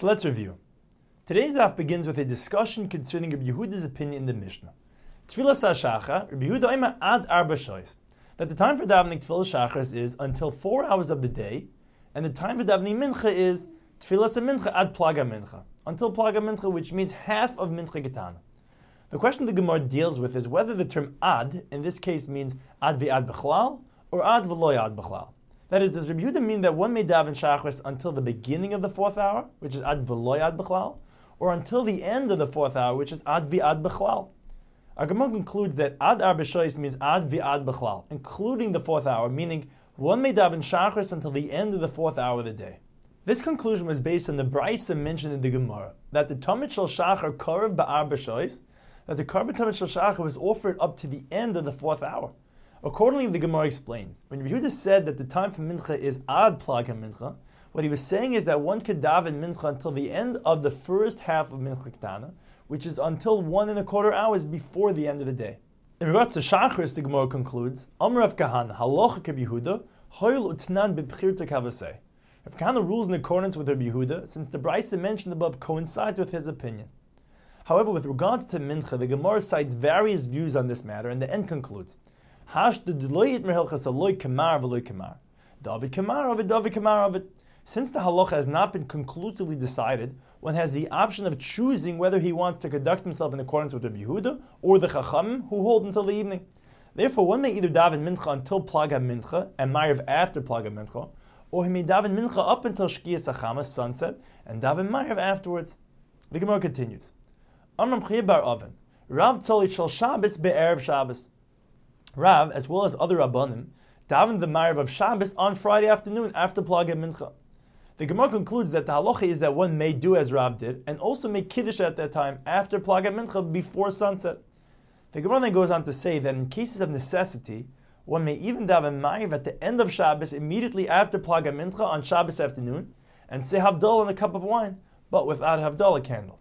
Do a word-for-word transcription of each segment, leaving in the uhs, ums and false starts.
So let's review. Today's daf begins with a discussion concerning Rabbi Yehuda's opinion in the Mishnah. Tfilas HaShachar, Rabbi Yehuda Omer ad arba shoyos, that the time for davening Tfilas Shachar is until four hours of the day, and the time for davening Mincha is Tfilas HaMincha ad Plaga Mincha, until Plaga Mincha, which means half of Mincha Getana. The question the Gemara deals with is whether the term ad, in this case, means ad v'ad b'chlal, or ad v'lo ad b'chlal. That is, does Rabbi Yehuda mean that one may daven Shachris until the beginning of the fourth hour, which is ad v'lo ad b'chlal, or until the end of the fourth hour, which is ad v'ad b'chlal? Our Gemara concludes that ad arba shoyos means ad v'ad b'chlal, including the fourth hour, meaning one may daven Shachris until the end of the fourth hour of the day. This conclusion was based on the brayso mentioned in the Gemara, that the Tamid Shel Shachar karev ba'arba shoyos, that the Karban Tamid Shel Shachar was offered up to the end of the fourth hour. Accordingly, the Gemara explains, when Rabbi Yehuda said that the time for Mincha is ad Plaga Mincha, what he was saying is that one could daven Mincha until the end of the first half of Mincha Ketana, which is until one and a quarter hours before the end of the day. In regards to Shachris, the Gemara concludes, Amar Rav Kahana, halacha Rabbi Yehuda, hoil utnan b'bchirta kavasei. Rav Kahana rules in accordance with Rabbi Yehuda, since the brayso mentioned above coincides with his opinion. However, with regards to Mincha, the Gemara cites various views on this matter, and the end concludes, Hash the deloyit merhelchas aloy kamar v'loy kamar. David kamar of it, David kamar of it. Since the halacha has not been conclusively decided, one has the option of choosing whether he wants to conduct himself in accordance with Rabbi Yehuda or the Chachamim who hold until the evening. Therefore, one may either daven Mincha until Plaga Mincha and Ma'ariv after Plaga Mincha, or he may daven Mincha up until Shkiyas Achama, sunset, and daven Ma'ariv afterwards. The Gemara continues. Amram Chiyah bar Oven, Rav Tzoli Shel Shabbos be'erev Shabbos. Rav, as well as other Rabbanim, davened the Ma'ariv of Shabbos on Friday afternoon after Plaga Mincha. The Gemara concludes that the halacha is that one may do as Rav did, and also make Kiddush at that time after Plaga Mincha before sunset. The Gemara then goes on to say that in cases of necessity, one may even daven Ma'ariv at the end of Shabbos immediately after Plaga Mincha on Shabbos afternoon, and say Havdalah in a cup of wine, but without a Havdalah candle.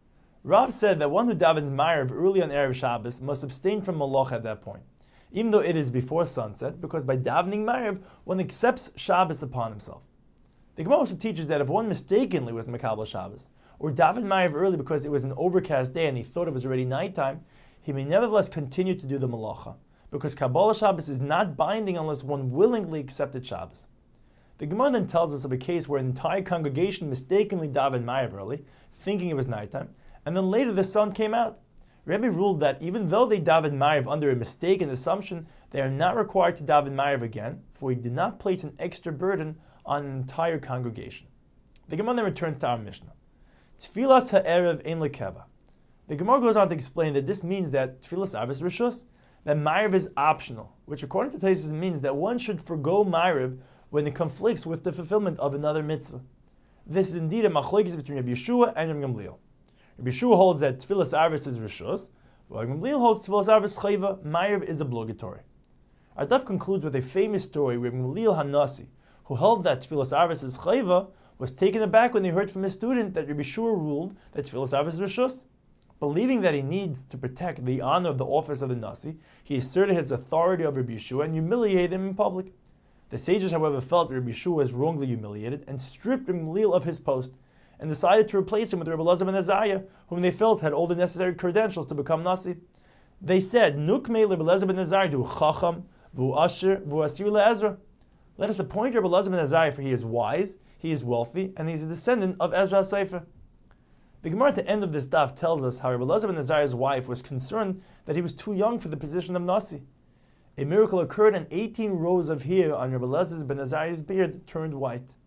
Rav said that one who davens Ma'ariv early on Erev Shabbos must abstain from Malacha at that point, even though it is before sunset, because by davening Ma'ariv, one accepts Shabbos upon himself. The Gemara also teaches that if one mistakenly was Mekabel Shabbos, or davened Ma'ariv early because it was an overcast day and he thought it was already nighttime, he may nevertheless continue to do the Malacha, because Kabbalah Shabbos is not binding unless one willingly accepted Shabbos. The Gemara then tells us of a case where an entire congregation mistakenly davened Ma'ariv early, thinking it was nighttime, and then later the sun came out. Rebbe ruled that even though they davened Ma'ariv under a mistaken assumption, they are not required to daven Ma'ariv again, for he did not place an extra burden on an entire congregation. The Gemara then returns to our Mishnah. Tfilas ha'erev ein lekeva. The Gemara goes on to explain that this means that Tfilas Arba is rishus, that Ma'ariv is optional, which according to Taisus means that one should forgo Ma'ariv when it conflicts with the fulfillment of another mitzvah. This is indeed a machlokes between Rabbi Yeshua and Rabbi Gamliel. Rabbi Yeshua holds that Tfilas Arba is rishus, while Rabbi Gamliel holds Tfilas Arba is chayva, Ma'ariv is obligatory. Our daf concludes with a famous story where Rabbi Gamliel Hanasi, who held that Tfilas Arba is chayva, was taken aback when he heard from his student that Rabbi Yeshua ruled that Tfilas Arba is rishus. Believing that he needs to protect the honor of the office of the Nasi, he asserted his authority over Rabbi Yeshua and humiliated him in public. The sages, however, felt that Rabbi Yeshua was wrongly humiliated and stripped Rabbi Gamliel of his post, and decided to replace him with Rabbi Elazar ben Azariah, whom they felt had all the necessary credentials to become Nasi. They said, Nukmei Rabbi Elazar ben Azariah du chacham, vu asher, vu asir le'ezra. Let us appoint Rabbi Elazar ben Azariah, for he is wise, he is wealthy, and he is a descendant of Ezra HaSefer. The Gemara at the end of this daf tells us how Rabbi Elazar ben Azariah's wife was concerned that he was too young for the position of Nasi. A miracle occurred and eighteen rows of hair on Rabbi Elazar ben Azariah's beard turned white.